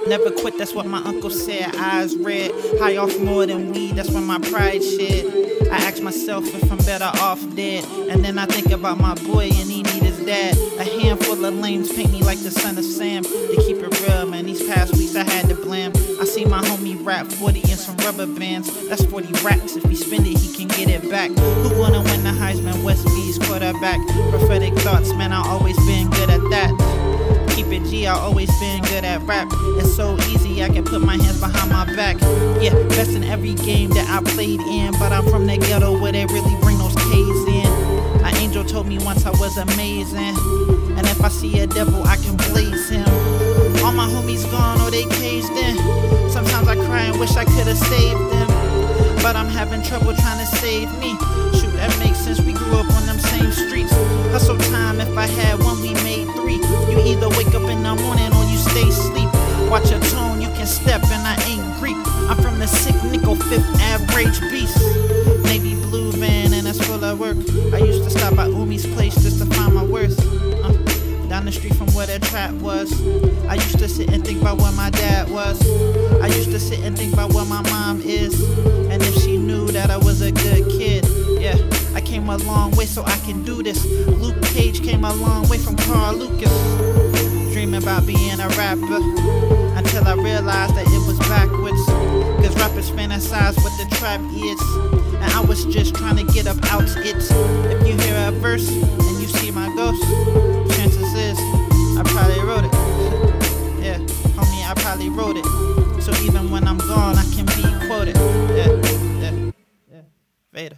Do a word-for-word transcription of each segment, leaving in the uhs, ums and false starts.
Never quit, that's what my uncle said. Eyes red, high off more than weed, that's when my pride shed. I ask myself if I'm better off dead. And then I think about my boy and he need his dad. A handful of lames paint me like the son of Sam. To keep it real, man, these past weeks I had to blame. I see my homie rap forty in some rubber bands. That's forty racks, if he spend it, he can get it back. Who gonna win the Heisman? West B's quarterback. Prophetic thoughts, man, I always been good at that. Keep it G, I always been good at rap. It's so easy, I can put my hands behind my back. Yeah, best in every game that I played in. But I'm from the ghetto where they really bring those K's in. An angel told me once I was amazing. And if I see a devil, I can blaze him. All my homies gone or they caged in. Sometimes I cry and wish I could've saved them. But I'm having trouble trying to save me. Shoot, that makes sense, we grew up on them same streets. Hustle time, if I had one, we made three. You either wake up in the morning or you stay asleep. Watch your tone, you can step and I ain't Greek. I'm from the sick nickel, fifth average beast. Navy blue van and it's full of work. I used to stop by Umi's place just to find my worth. Uh, down the street from where the trap was. I used to sit and think about where my dad was. I used to sit and think about where my mom is. And if she knew that I was a good kid. Yeah, I came a long way so I can do this. Luke Cage came a long way from Carl Lucas. Dreaming about being a rapper until I realized that it was backwards. Cause rappers fantasize what the trap is, and I was just trying to get up out it. If you hear a verse and you see my ghost, chances is I probably wrote it. Yeah, homie, I probably wrote it. So even when I'm gone, I can be quoted. Yeah, yeah, yeah. Vader.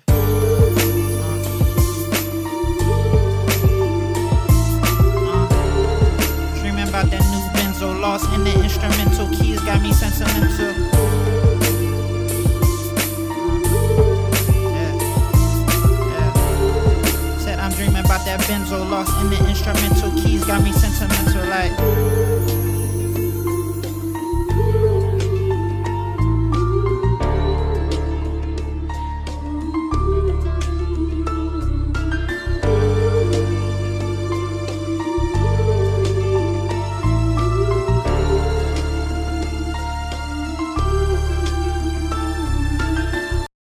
About that new benzo, lost in the instrumental keys, got me sentimental. Yeah, yeah. Said I'm dreaming about that benzo, lost in the instrumental keys, got me sentimental like.